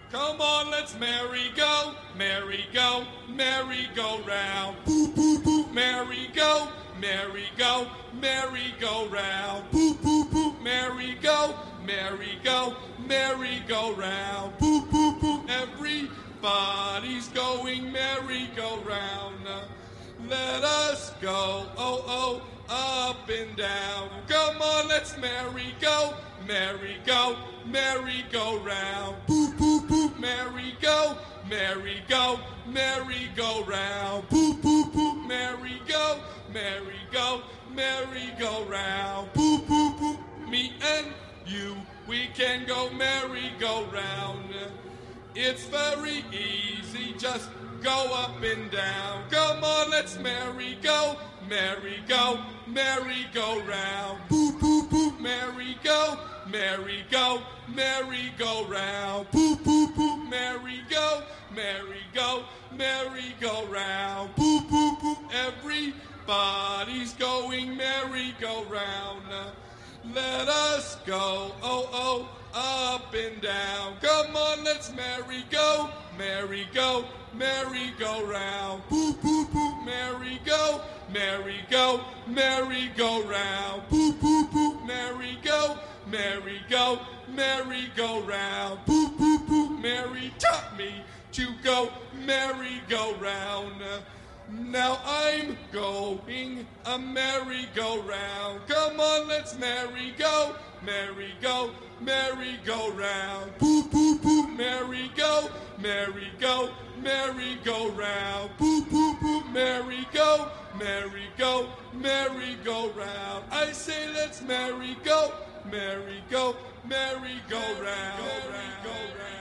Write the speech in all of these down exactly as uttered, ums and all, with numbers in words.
Come on, let's merry go, merry go, merry go round. Boo, boo, boo, merry go, merry go, merry go round. Boo, boo, boo, merry go, merry go, merry go round. Boo, boo, boo, everybody's going merry go round. Let us go, oh, oh, up and down. Come on, let's merry go, merry go, merry go round. Boo, boo, boo, merry go, merry go, merry go round. Boo, boo, boo, merry go, merry go, merry go round. Boo, boo, boo, me and you, we can go merry go round. It's very easy, just go up and down. Come on, let's merry go, merry go, merry go round. Boo, boo, boo, merry go, merry go, merry go round. Boo, boo, boo, merry go, merry go, merry go round. Boo, boo, boo, everybody's going merry go round. Let us go, oh, oh, up and down. Come on, let's merry go, merry go, merry go round. Boo, boo, boo, merry go, merry go, merry go round. Boo, boo, boo, merry go, merry go, merry go round. Boo, boo, boo, Mary taught me to go merry go round. Now I'm going a merry-go-round. Come on, let's merry-go, merry-go, merry-go-round. Boo, boo, boo, merry-go, merry-go, merry-go-round. Boo, boo, boo, merry-go, merry-go, merry-go-round. I say let's merry-go, merry-go, merry-go-round. Merry-go-round.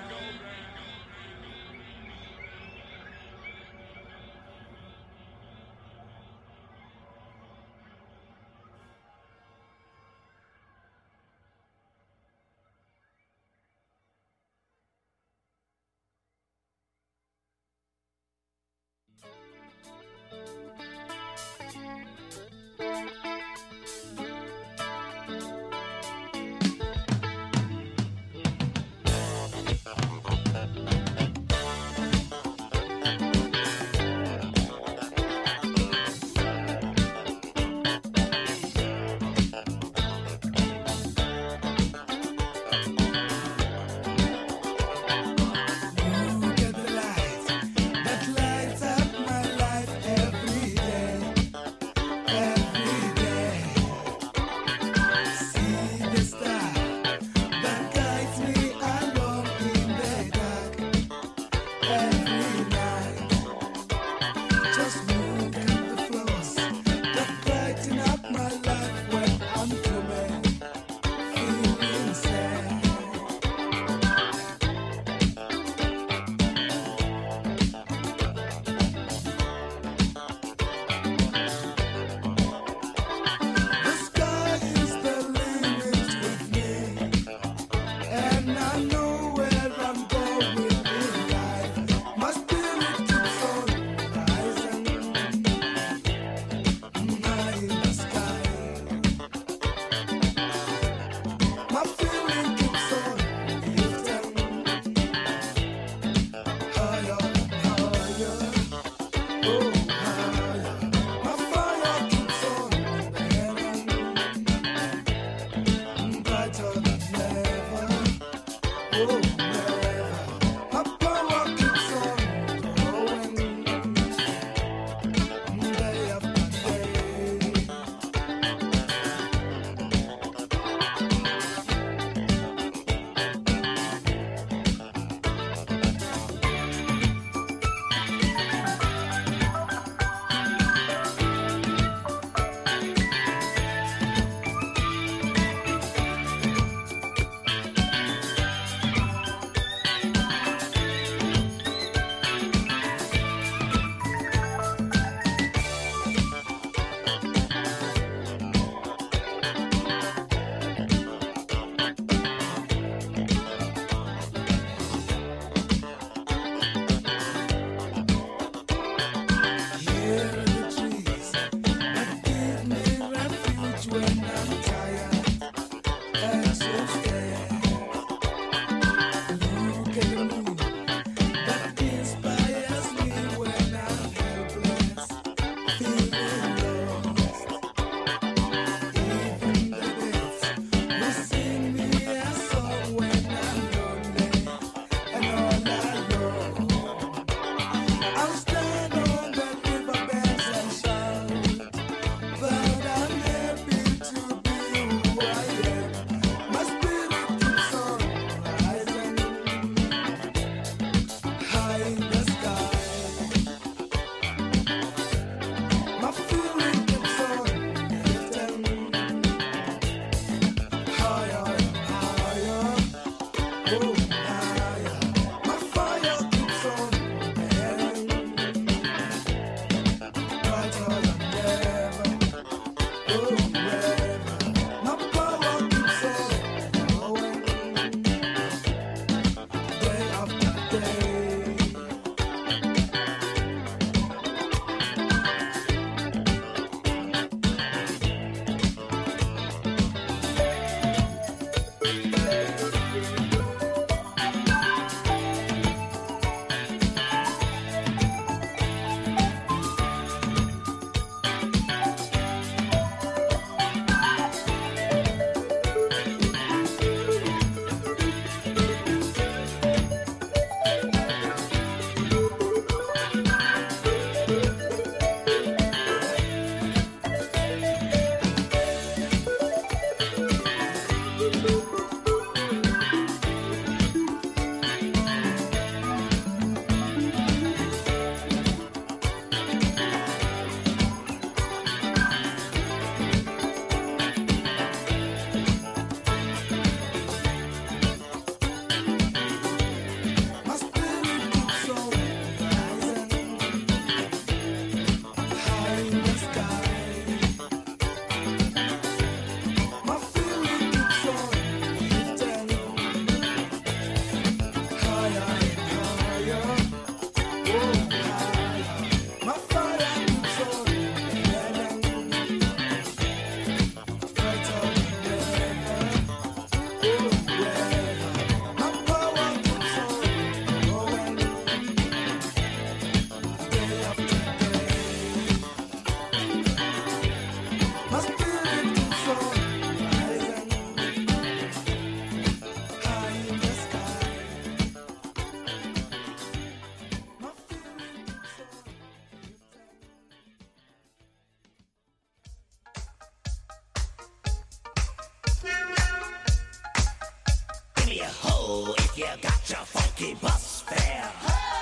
such a funky bus fare.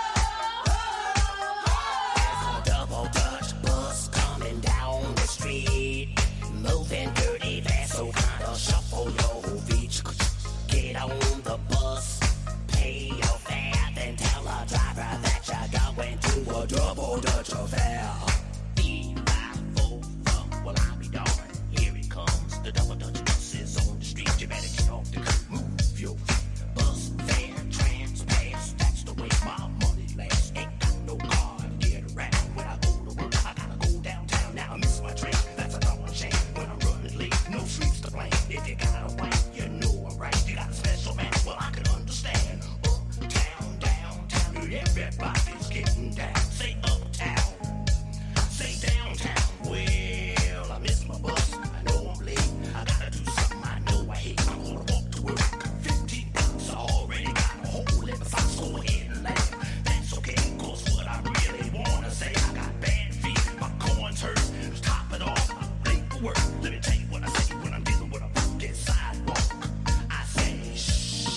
There's a double Dutch bus coming down the street, moving dirty fast, so kinda shuffle your feet. Get on the bus, pay your fare, then tell the driver that you're going to a double Dutch affair. B five four four, well I'll be darned. Here it comes, the double Dutch bus is on the street. You better get off the curb, move your feet. Bus fare, trans pass, that's the way my money lasts. Ain't got no car to get around. When I go to work, I gotta go downtown. Now I miss my train, that's a darn shame. When I'm running late, no streets to blame. If you got a way, you know I'm right. You got a special man, well I can understand. Uptown, downtown, everybody's getting down. Say uptown, say downtown. Well, I miss my bus, I know I'm late. I gotta do something I know I hate. I'm gonna walk to work, fifteen bucks. I already got a hole in my socks, go ahead and laugh. That's okay, cause what I really wanna say, I got bad feet, my corns hurt. Just top it off, I'm late for work. Let me tell you what I say when I'm dealing with a fucking sidewalk. I say, shh,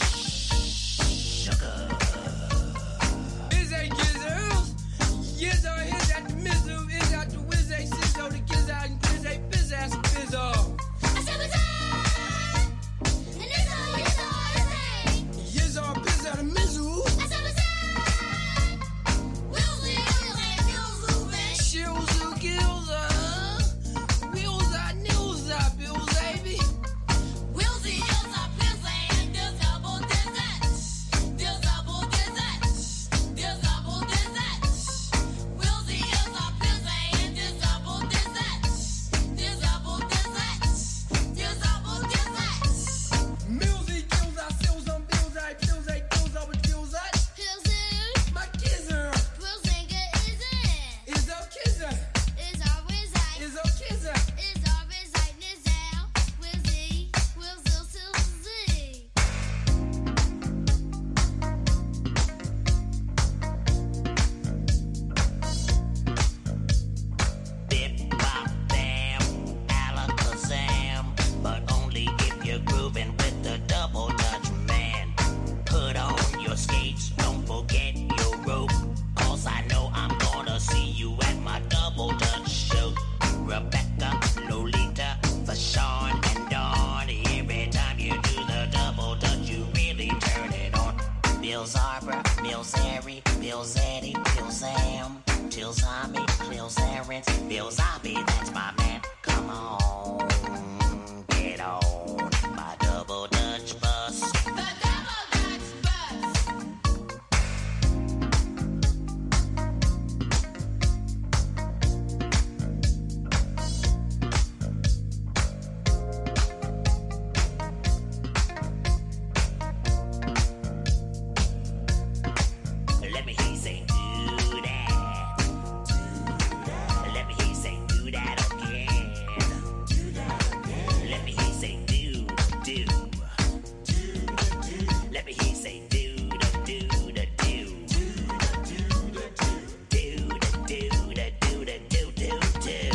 sugar. Is a gizzles? Yes, or is that the mizzle? Is that the whiz a sizzle? The giz out and quiz a biz ass bizzle. I said what's up? And it's all, it's all, it's a. Yes, or biz out the mizzle. I said what's up? We'll see, we'll see, we'll see. Shills or gills are. Wheels are nils are bills, baby. We'll see, you'll stop, we'll say, and there's double desserts. There's double desserts. There's double desserts. We'll see, you'll stop, we'll say, and there's double desserts. There's double desserts. There's double desserts. Millsy gills are sills on bills, I bills, I bills over bills, I. He'll see, My kizzer we'll sing it, is it? is a kizzer. It's always like. Is a kizzer. It's always like this now. We'll see, we'll still, still see. Bip, bop, bam, alakazam. But only if you're grooving with the double Dutch man. Put on your skates, don't forget your rope. Cause I know I'm gonna see you at my double Dutch show. Rebecca, Lolita, Fashawn, and Dawn. Every time you do the double Dutch, you really turn it on. Bill Zarbra, Bill Zary, Bill Zeddy, Bill Zam, Till Zombie, Bill Zarens, Bill Zombie, that's my man. Come on, get on my double Dutch bus. The double Dutch bus. Let me hear you say do that. Let me hear you say do that again. Let me hear you say do do. Let me hear you say do the do the do. Do the do the do the do do do.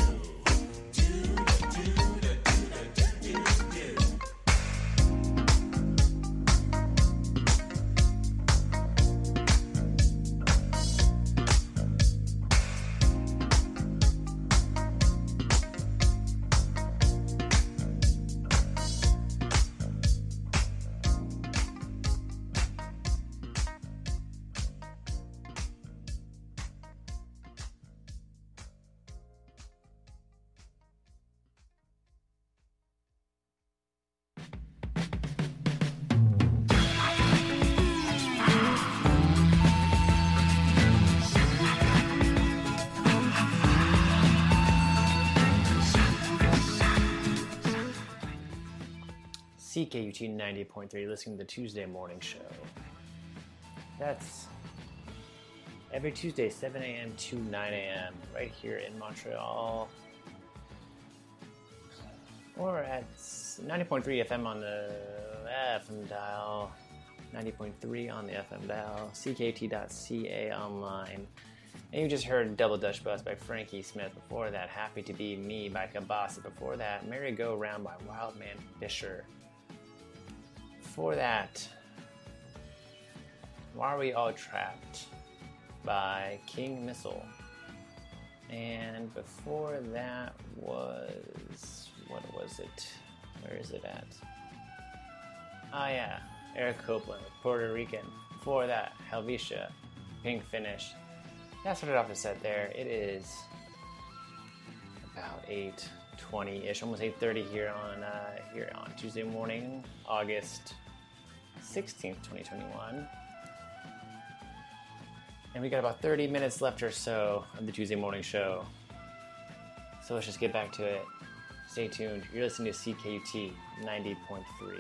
C K U T ninety point three, listening to the Tuesday Morning Show. That's every Tuesday, seven a.m. to nine a.m. right here in Montreal. Or at ninety point three F M on the F M dial, ninety point three on the F M dial, C K U T dot C A online. And you just heard Double Dutch Bus by Frankie Smith. Before that, Happy to Be Me by Kabasi. Before that, Merry Go Round by Wildman Fisher. Before that, Why Are We All Trapped by King Missile. And before that was, what was it? Where is it at? Ah, yeah, Eric Copeland, Puerto Rican. Before that, Helvetia, Pink Finish. That started off the set there. It is about eight twenty-ish, almost eight thirty here on uh, here on Tuesday morning, August sixteenth, twenty twenty-one. And we got about thirty minutes left or so of the Tuesday morning show. So let's just get back to it. Stay tuned. You're listening to C K U T ninety point three.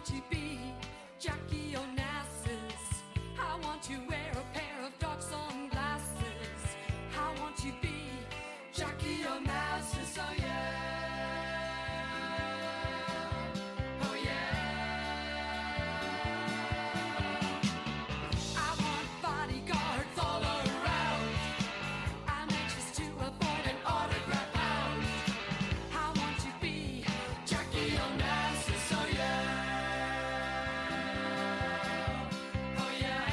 to be Jackie Onassis. I want to wear a pair of dark sunglasses. I want to be Jackie Onassis. Oh yeah. Oh yeah. I want bodyguards all around. I'm anxious to avoid an autograph hound. I want to be Jackie Onassis. Oh yeah. Oh yeah.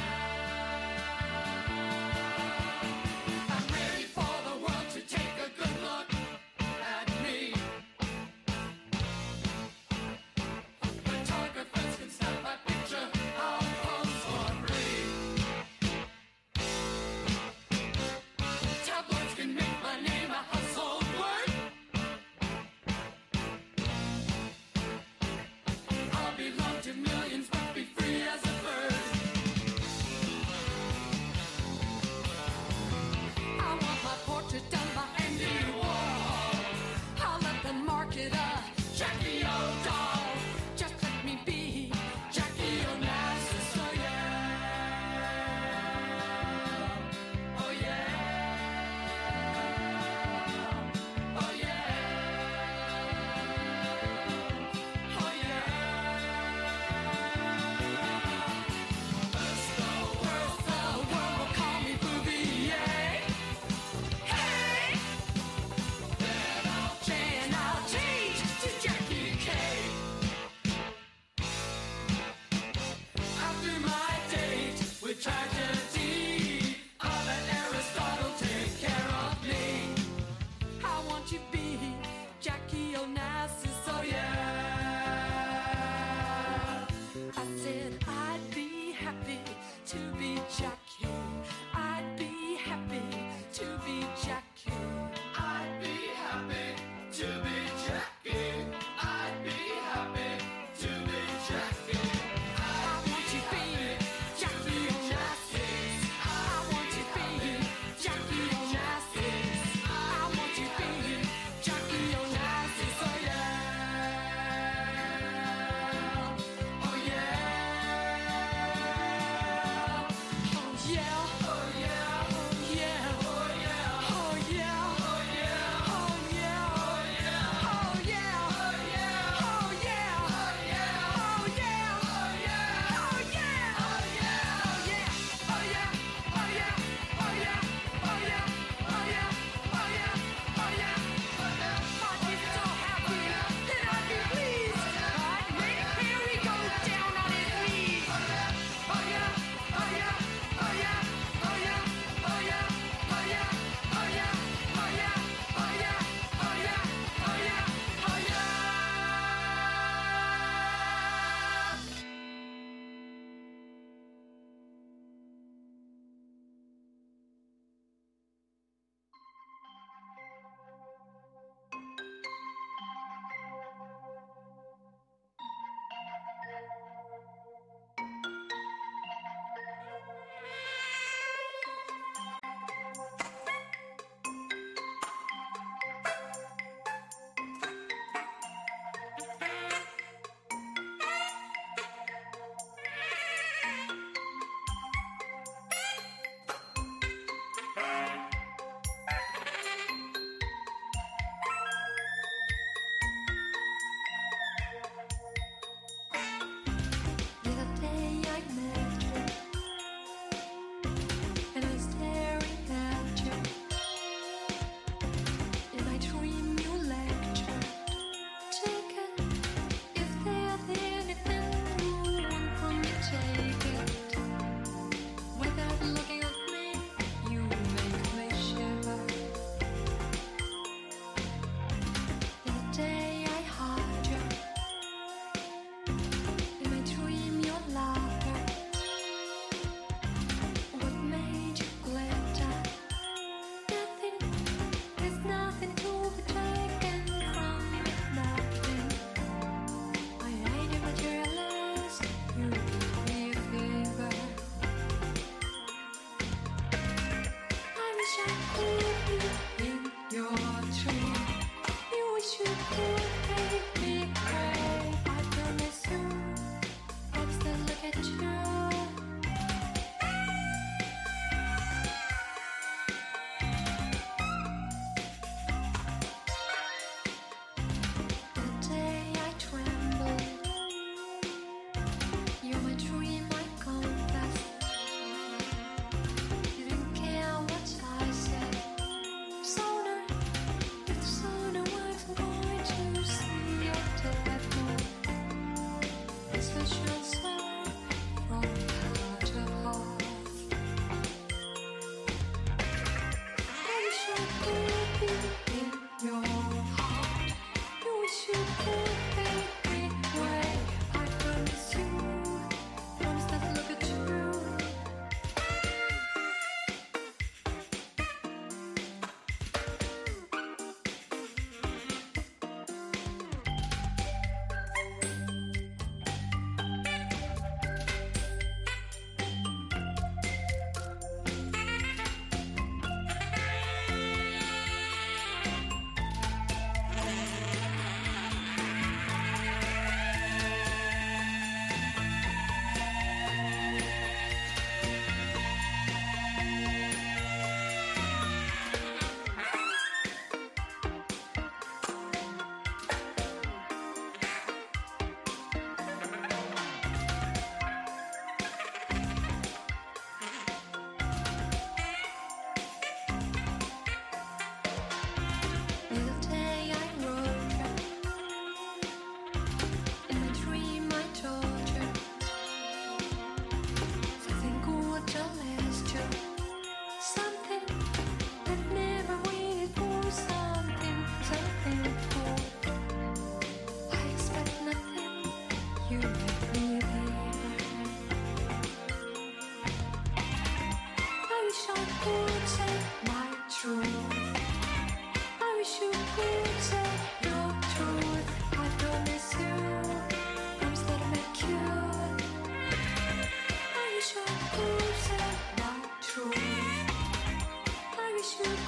I'm ready for the world to take a good look at me. Photographers can snap my picture. I'll pose for free. Tabloids can make my name a household word. I'll belong to millions but be free as a bird. I want my portrait done by Andy Warhol. I'll let them market a Jackie O doll. Just let me be Jackie Onassis. Oh yeah. Oh yeah. Oh yeah. Oh yeah. First the world, the world will call me Bouvier. Hey, then I'll change, I'll change to Jackie K. After my date with tragedy, I'll let Aristotle take care of me. I want to be Jackie Onassis. Oh yeah. I said I'd be happy to be Jackie. I'd be happy to be Jackie. I'd be happy to be Jackie. I'd be happy to be Jackie. I want to be Jackie Onassis. I want to be Jackie Onassis. I want to be Jackie Onassis. Oh yeah. Oh yeah. Oh yeah. Oh yeah. Oh yeah. Oh yeah. Oh yeah.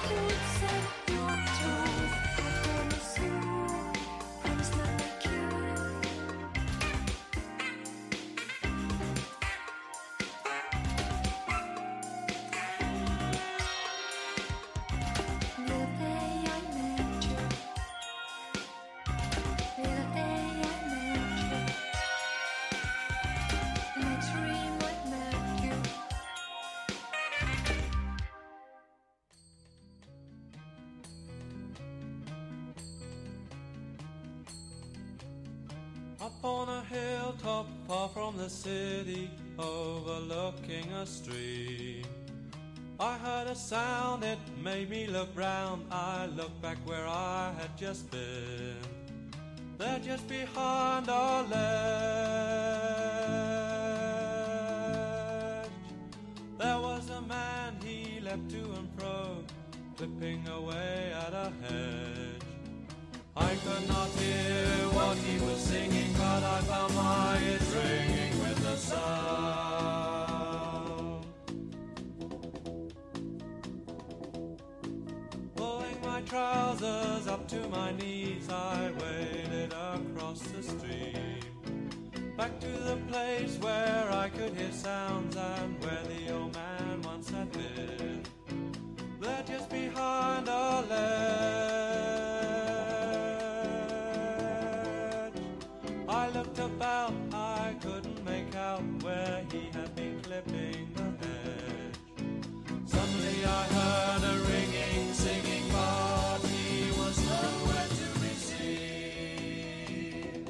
Boots and your toes, I promise you, promise not like you. Little day I met you. Little day I met you. In my dream I met you. Up on a hilltop far from the city, overlooking a stream, I heard a sound, it made me look round. I looked back where I had just been. There just behind our ledge, there was a man, he leapt to and fro, clipping away at a hedge. I could not hear what he was singing, but I found my ears ringing with the sound. Pulling my trousers up to my knees, I waded across the stream, back to the place where I could hear sounds and where the old man once had been. There just behind our ledge, I looked about, I couldn't make out where he had been clipping the hedge. Suddenly I heard a ringing, singing, but he was nowhere to be seen.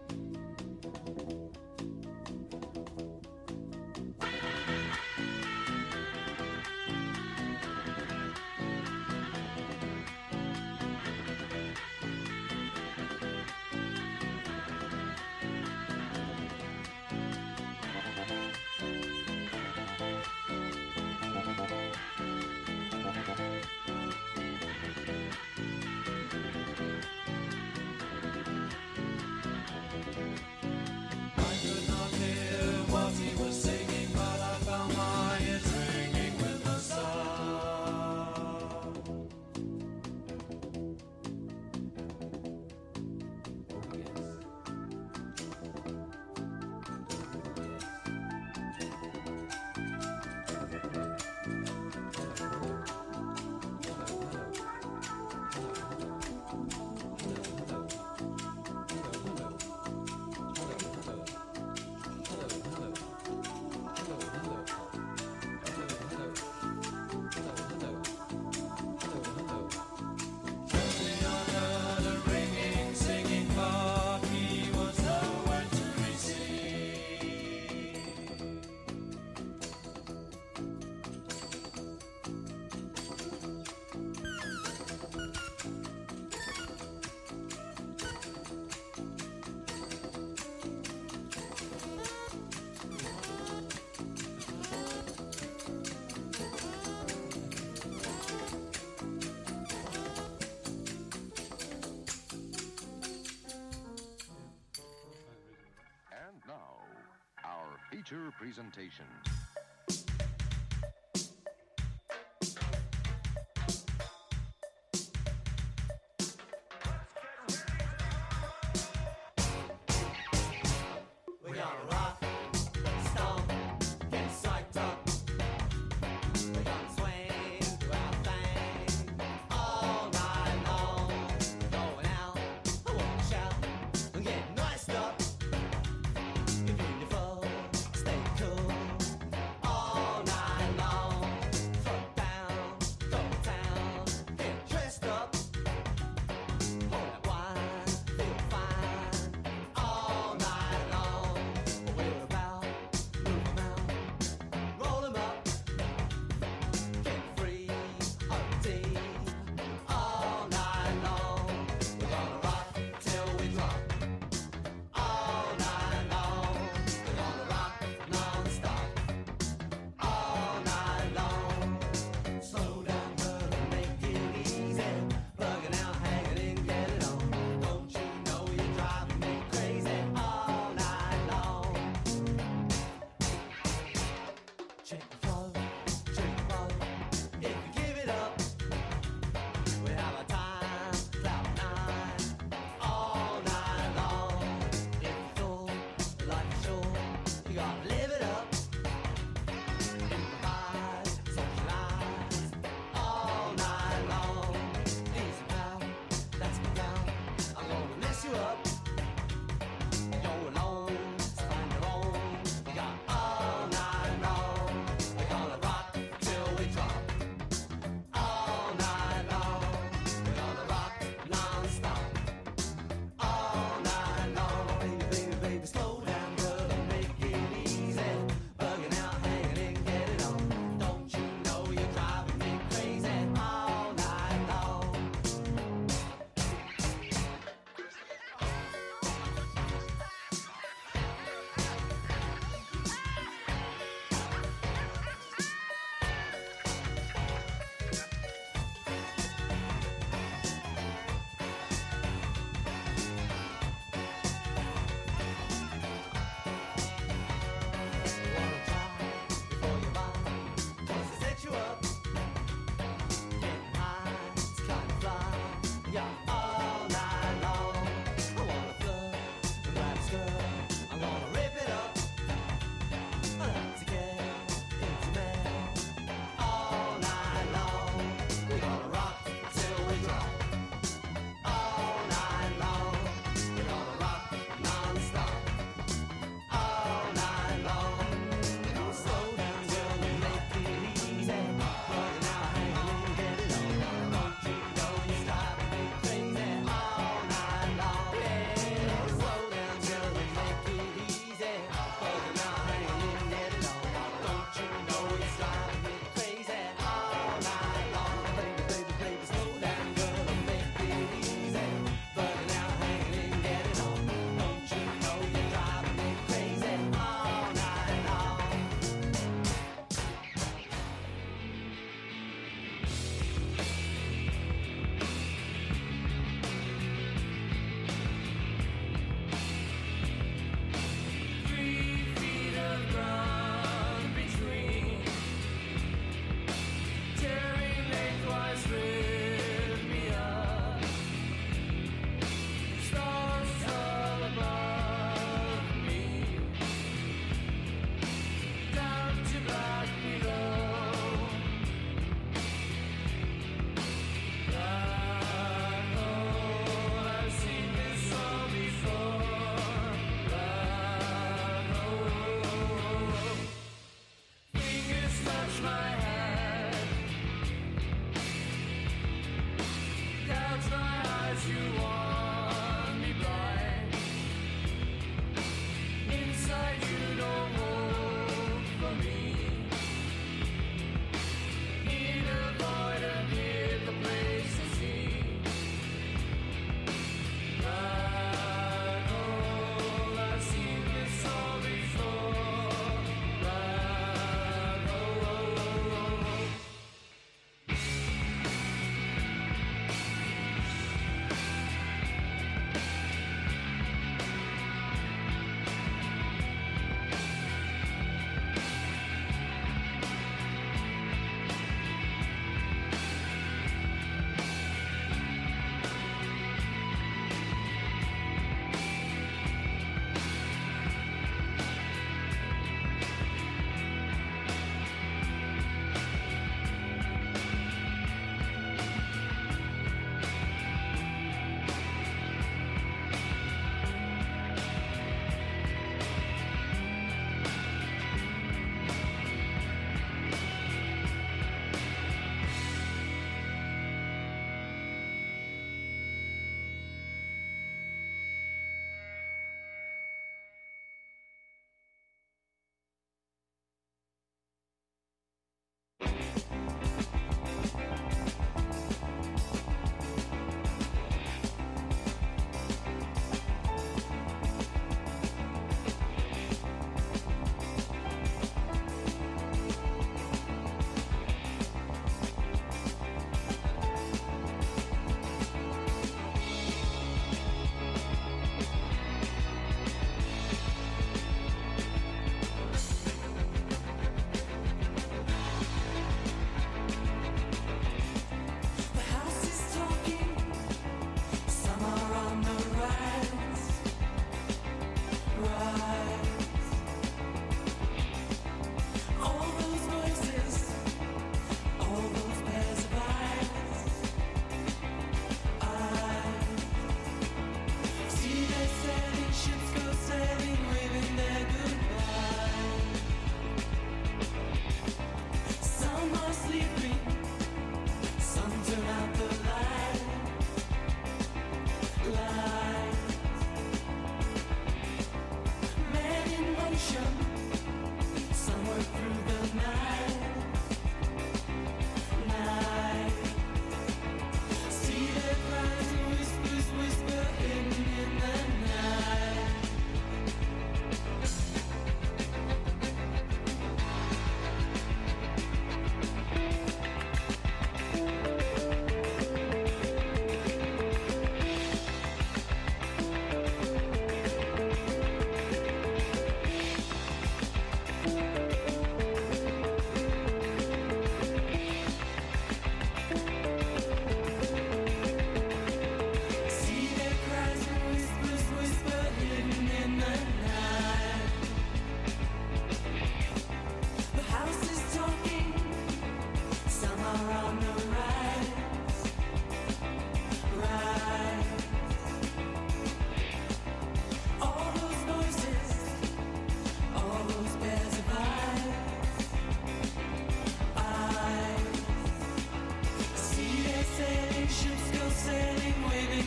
I could not hear what he was singing, but I found my ears ringing with the sound. Suddenly I heard a ringing, singing, but he was nowhere to be seen. And now, our feature presentation. We're gonna rock, stomp, get psyched up. We're gonna swing, do our thing all night long. Going out, I wanna shout, and get niced up. Be beautiful, stay cool.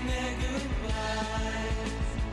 kissing their goodbyes.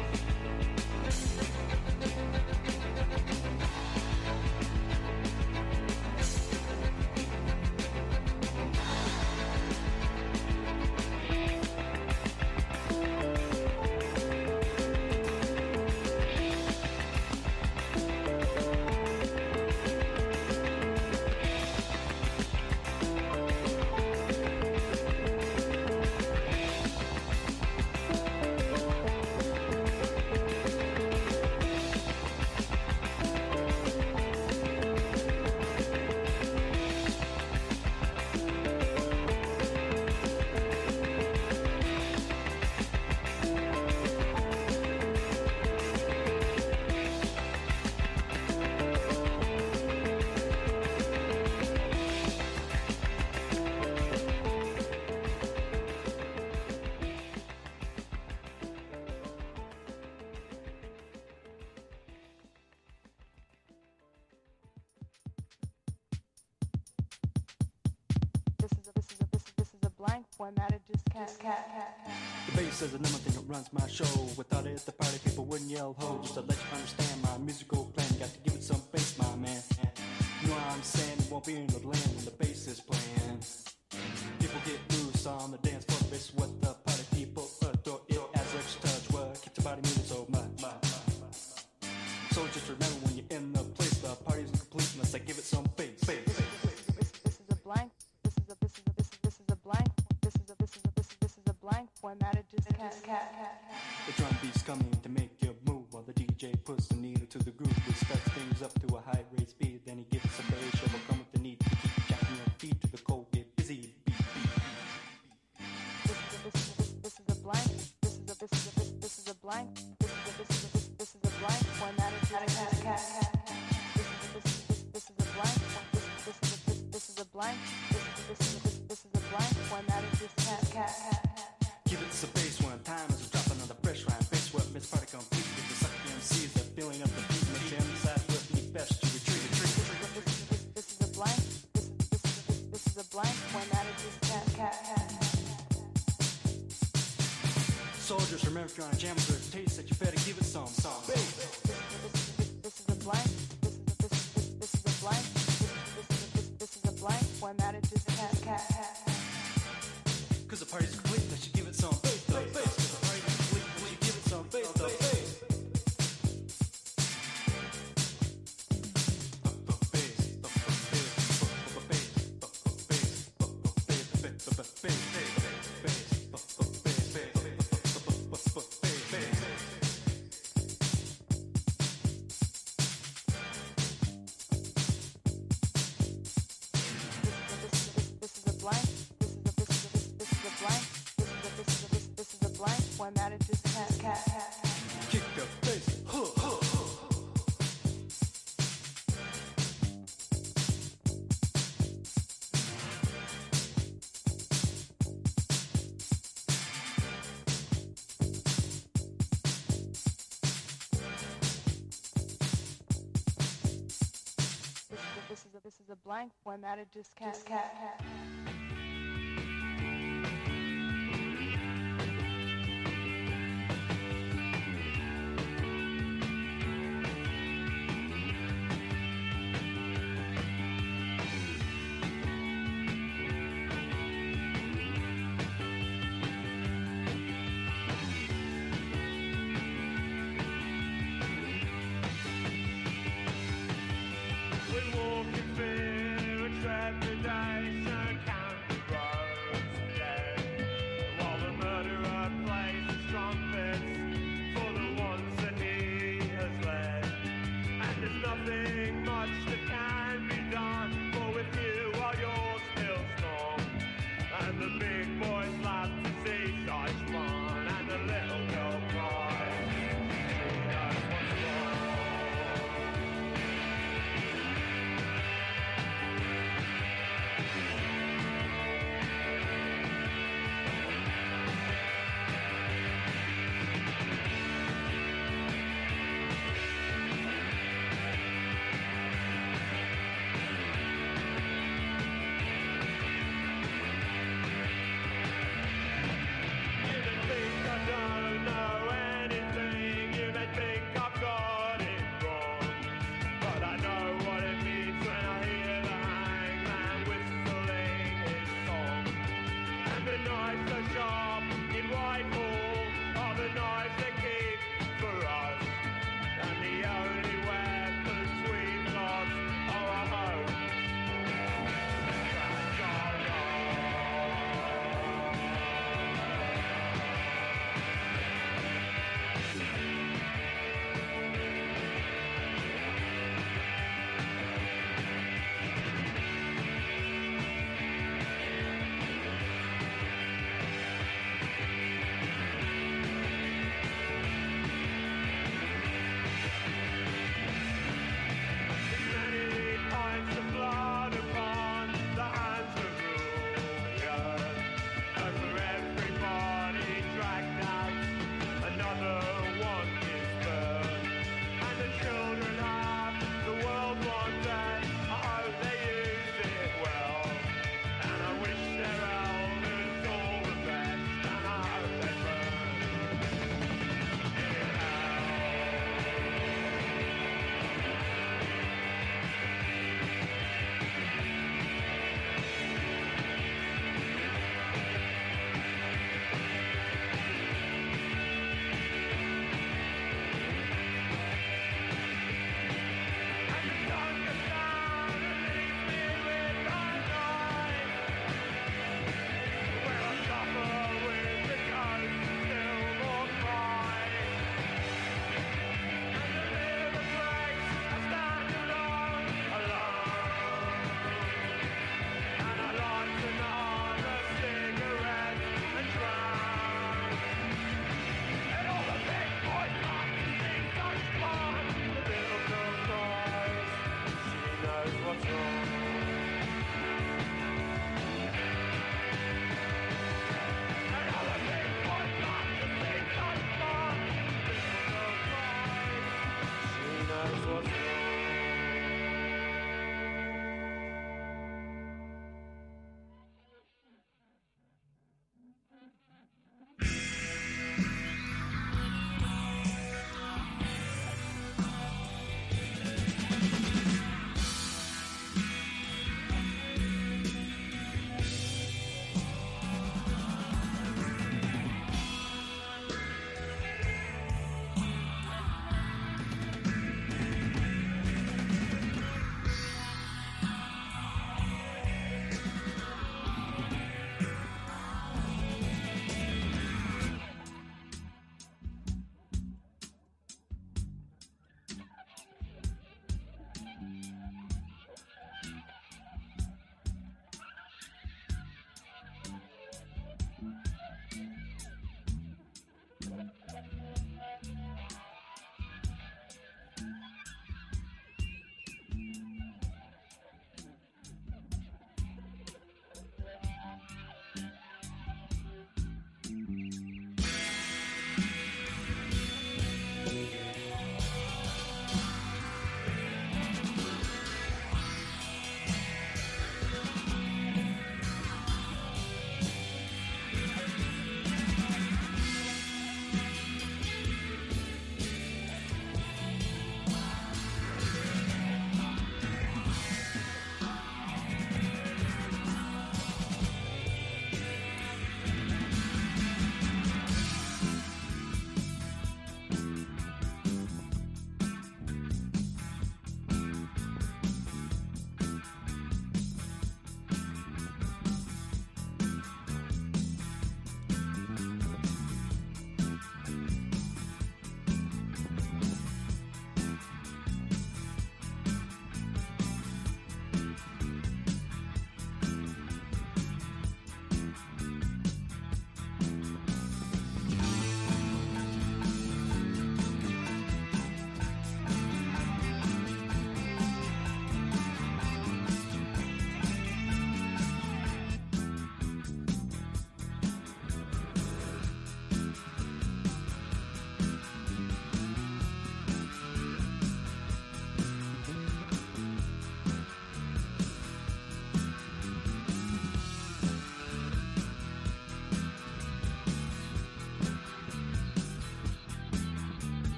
This is a this is a this is this is a blank formatted just cat cat cat cat. The bass is the number thing that runs my show. Without it, the party people wouldn't yell ho. Just to let you understand my musical plan, got to give it some bass, my man. You know what I'm saying? It won't be in the land when the bass is playing. People get loose on the dance floor. This is what the party people adore. It as such touch what keeps your body moving so much. So just remember when you're in the place, the party's incomplete unless I give it some bass. bass. This this is a blank. This is a this is a this is this is a blank. This is a this is a this is this is a blank formatted just cat cat cat cat. The drum beat's coming to make you move while the D J puts the needle to the groove. He starts things up to a high rate speed, then he gives us a bass shovel. Come with the need to keep jacking your feet to the cold, get busy. Beat, beat, beat. This is a this is a this this is a blank. This is a this is a this this is a blank. This is a this is a this this is a blank formatted just cat cat cat cat. This is a this is this this is a blank. This this is a this this is a blank. This is a this is a this this is a blank formatted just cat cat cat cat. Give it some bass one time as we drop another fresh rhyme. Bass what Miss Party complete with the sucky M Cs. The feeling of the beat makes you inside will be best to retreat, retreat, retreat. This is a blank. This is this is this this is a blank formatted just cat cat cat cat. Soldiers, remember if you're on a jam with a taste that you better give it some some bass. This is a blank. This is a this is this this is a blank. This is this is this this is a blank formatted just cat cat cat. Cause the party's complete unless you give it some bass. Cause the party's complete unless you give it some bass. Formatted just cat cat cat cat. Kick the bass. Huh, huh, huh. This is a this is a blank formatted just cat cat cat. We're walking through a trap of dice and count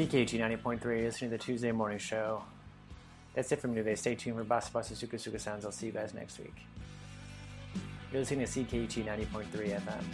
C K U T ninety point three, listening to the Tuesday morning show. That's it from Nuve. Stay tuned for Basa Basa Suka Suka Sounds. I'll see you guys next week. You're listening to C K U T ninety point three F M.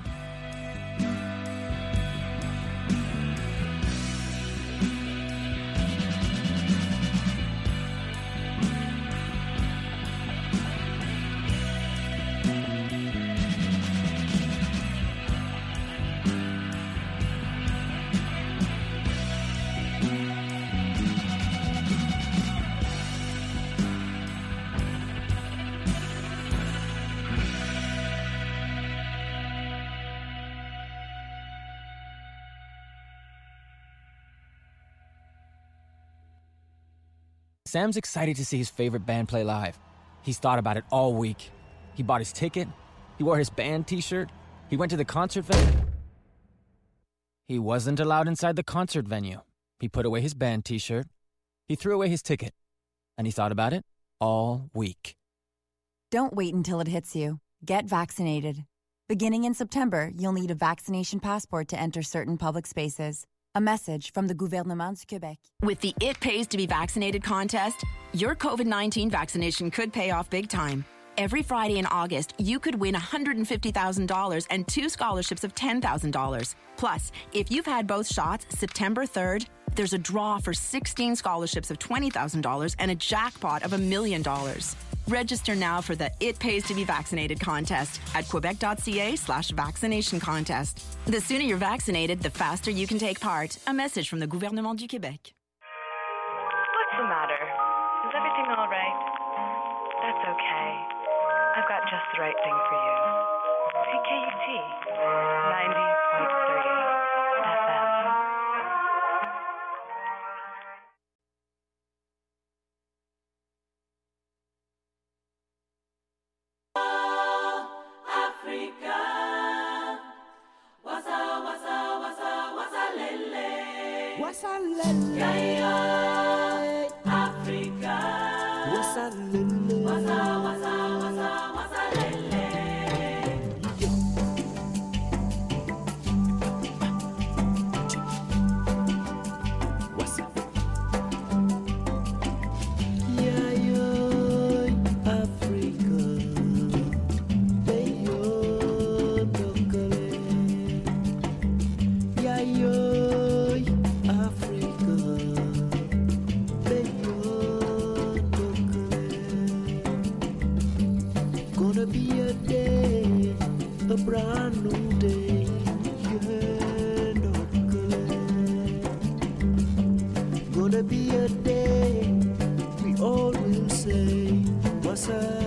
Sam's excited to see his favorite band play live. He's thought about it all week. He bought his ticket. He wore his band t-shirt. He went to the concert venue. He wasn't allowed inside the concert venue. He put away his band t-shirt. He threw away his ticket. And he thought about it all week. Don't wait until it hits you. Get vaccinated. Beginning in September, you'll need a vaccination passport to enter certain public spaces. A message from the Gouvernement du Québec. With the It Pays to Be Vaccinated contest, your COVID nineteen vaccination could pay off big time. Every Friday in August, you could win one hundred fifty thousand dollars and two scholarships of ten thousand dollars. Plus, if you've had both shots, September third, there's a draw for sixteen scholarships of twenty thousand dollars and a jackpot of a million dollars. Register now for the It Pays to Be Vaccinated contest at quebec.ca slash vaccination contest. The sooner you're vaccinated, the faster you can take part. A message from the Gouvernement du Québec. What's the matter? Is everything all right? That's okay. I've got just the right thing for you. C K U T ninety point three F M. Africa, wasa wasa wasa wasa lele, wasa lele, yeah, yeah. Africa, wasa lele, wasa wasa wasa wasa lele. Wasa, yeah, yeah, Africa. Gonna be a day, a brand new day, yeah, gonna be a day, we all will say, what's up?